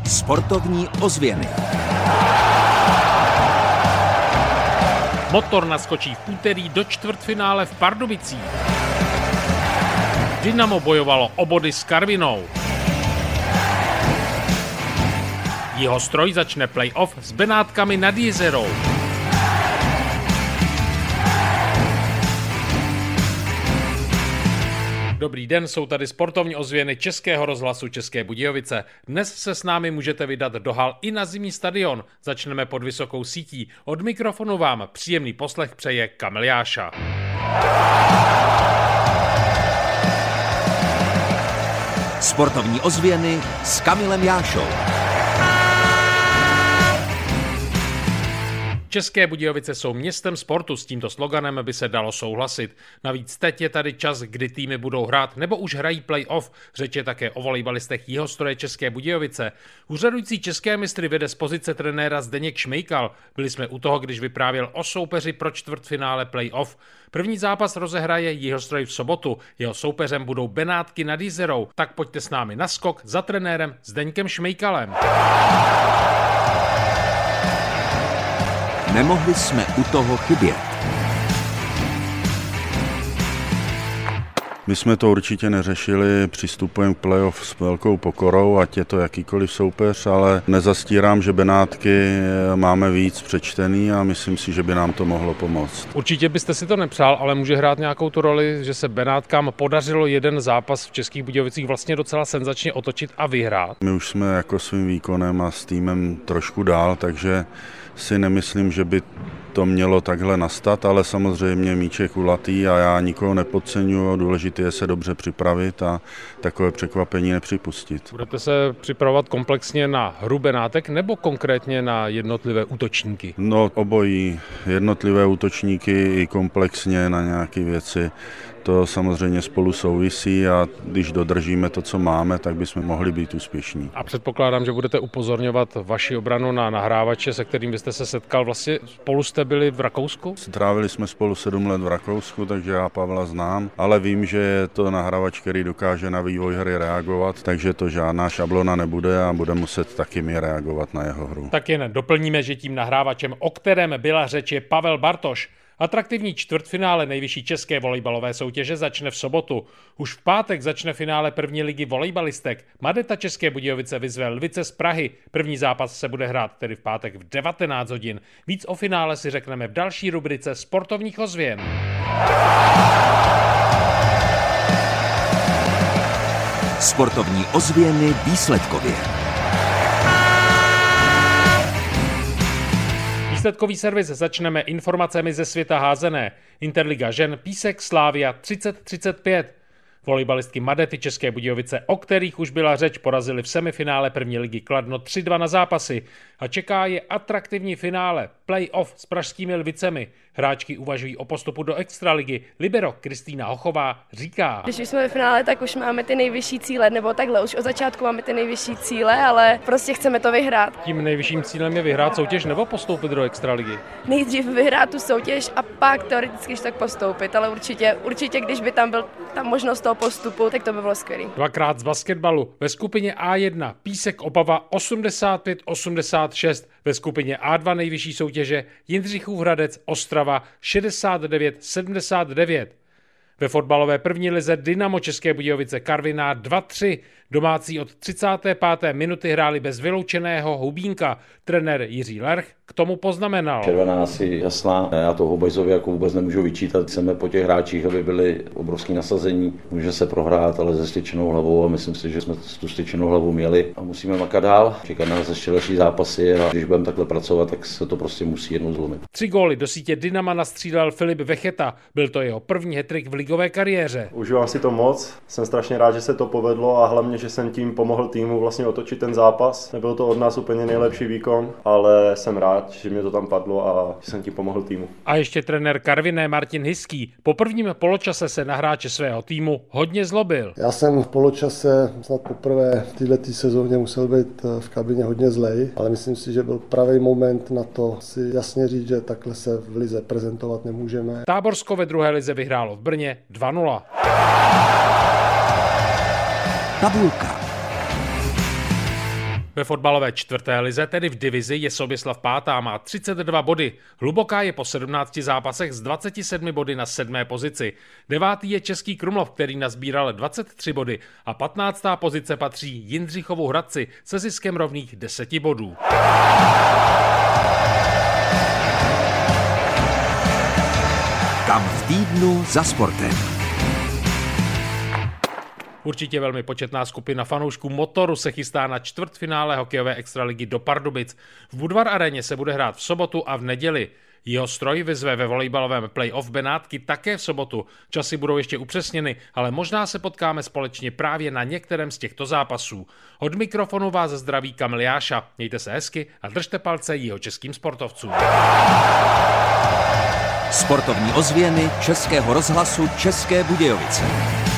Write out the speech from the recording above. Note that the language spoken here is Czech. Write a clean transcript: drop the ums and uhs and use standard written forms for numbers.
Sportovní ozvěny. Motor naskočí v úterý do čtvrtfinále v Pardubicích. Dynamo bojovalo o body s Karvinou. Jihostroj začne play-off s Benátkami nad Jizerou. Dobrý den, jsou tady sportovní ozvěny Českého rozhlasu České Budějovice. Dnes se s námi můžete vydat do hal i na zimní stadion. Začneme pod Vysokou sítí. Od mikrofonu vám příjemný poslech přeje Kamil Jáša. Sportovní ozvěny s Kamilem Jášou. České Budějovice jsou městem sportu, s tímto sloganem by se dalo souhlasit. Navíc teď je tady čas, kdy týmy budou hrát nebo už hrají play-off. Řeč je také o volejbalistech Jihostroje České Budějovice. Úřadující české mistry vede z pozice trenéra Zdeněk Šmejkal. Byli jsme u toho, když vyprávěl o soupeři pro čtvrtfinále play-off. První zápas rozehraje Jihostroj v sobotu. Jeho soupeřem budou Benátky nad Jizerou. Tak pojďte s námi na skok za trenérem Zdeňkem Šmejkalem. Nemohli jsme u toho chybět. My jsme to určitě neřešili, přistupujeme k playoff s velkou pokorou, ať je to jakýkoliv soupeř, ale nezastírám, že Benátky máme víc přečtený a myslím si, že by nám to mohlo pomoct. Určitě byste si to nepřál, ale může hrát nějakou tu roli, že se Benátkám podařilo jeden zápas v Českých Budějovicích vlastně docela senzačně otočit a vyhrát. My už jsme jako svým výkonem a s týmem trošku dál, takže si nemyslím, že by to mělo takhle nastat, ale samozřejmě míč je kulatý a já nikoho nepodceňuji, důležité je se dobře připravit a takové překvapení nepřipustit. Budete se připravovat komplexně na hru Benátek nebo konkrétně na jednotlivé útočníky? No obojí, jednotlivé útočníky i komplexně na nějaké věci. To samozřejmě spolu souvisí a když dodržíme to, co máme, tak bychom mohli být úspěšní. A předpokládám, že budete upozorňovat vaši obranu na nahrávače, se kterým byste se setkal. Vlastně spolu jste byli v Rakousku? Strávili jsme spolu 7 let v Rakousku, takže já Pavla znám, ale vím, že je to nahrávač, který dokáže na vývoj hry reagovat, takže to žádná šablona nebude a bude muset taky mi reagovat na jeho hru. Tak jen doplníme, že tím nahrávačem, o kterém byla řeč, je Pavel Bartoš. Atraktivní čtvrtfinále nejvyšší české volejbalové soutěže začne v sobotu. Už v pátek začne finále první ligy volejbalistek. Madeta České Budějovice vyzve Lvice z Prahy. První zápas se bude hrát tedy v pátek v 19 hodin. Víc o finále si řekneme v další rubrice sportovních ozvěn. Sportovní ozvěny výsledkově. Výsledkový servis začneme informacemi ze světa házené. Interliga žen Písek Slavia 30-35. Volejbalistky Madety České Budějovice, o kterých už byla řeč, porazili v semifinále první ligy Kladno 3-2 na zápasy. A čeká je atraktivní finále, play-off s pražskými Lvicemi. Hráčky uvažují o postupu do extraligy. Libero Kristýna Hochová říká: Když už jsme ve finále, tak už máme ty nejvyšší cíle, nebo takhle, už od začátku máme ty nejvyšší cíle, ale prostě chceme to vyhrát. Tím nejvyšším cílem je vyhrát soutěž nebo postoupit do extraligy? Nejdřív vyhrát tu soutěž a pak teoreticky tak postoupit, ale určitě, když by tam byl ta možnost toho postupu, tak to by bylo skvělé. Dvakrát z basketbalu. Ve skupině A1 Písek Opava 85-86. Ve skupině A2 nejvyšší soutěže Jindřichův Hradec Ostrava 69-79. Ve fotbalové první lize Dynamo České Budějovice Karviná 2-3. Domácí od 35. minuty hráli bez vyloučeného Hubínka. Trenér Jiří Lerch k tomu poznamenal: Červená asi jasná, já to Hobejzovi jako vůbec nemůžu vyčítat. Chceme po těch hráčích, aby byli obrovský nasazení. Může se prohrát, ale se styčenou hlavou a myslím si, že jsme tu styčenou hlavu měli a musíme makat dál. Čekat nás ještě další zápasy a když budeme takhle pracovat, tak se to prostě musí jednou zlomit. 3 góly do sítě Dynama nastřídal Filip Vecheta. Byl to jeho první hat-trick v ligové kariéře. Užívám si to moc, jsem strašně rád, že se to povedlo a hlavně, že jsem tím pomohl týmu vlastně otočit ten zápas. Nebyl to od nás úplně nejlepší výkon, ale jsem rád, že mě to tam padlo a že jsem tím pomohl týmu. A ještě trenér Karviné Martin Hyský. Po prvním poločase se na hráče svého týmu hodně zlobil. Já jsem v poločase snad poprvé v této sezóně musel být v kabině hodně zlej, ale myslím si, že byl pravý moment na to si jasně říct, že takhle se v lize prezentovat nemůžeme. Táborsko ve druhé lize vyhrálo v Brně 2-0. Tabulka. Ve fotbalové 4. lize, tedy v divizi, je Soběslav 5. má 32 body. Hluboká je po 17 zápasech s 27 body na 7. pozici. 9. je Český Krumlov, který nazbíral 23 body a 15. pozice patří Jindřichovu Hradci se ziskem rovných 10 bodů. Kam v týdnu za sportem. Určitě velmi početná skupina fanoušků Motoru se chystá na čtvrtfinále hokejové extraligy do Pardubic. V Budvar aréně se bude hrát v sobotu a v neděli. Jihostroj vyzve ve volejbalovém play-off Benátky také v sobotu. Časy budou ještě upřesněny, ale možná se potkáme společně právě na některém z těchto zápasů. Od mikrofonu vás zdraví Kamil Jáša. Mějte se hezky a držte palce jihočeským sportovcům. Sportovní ozvěny Českého rozhlasu České Budějovice.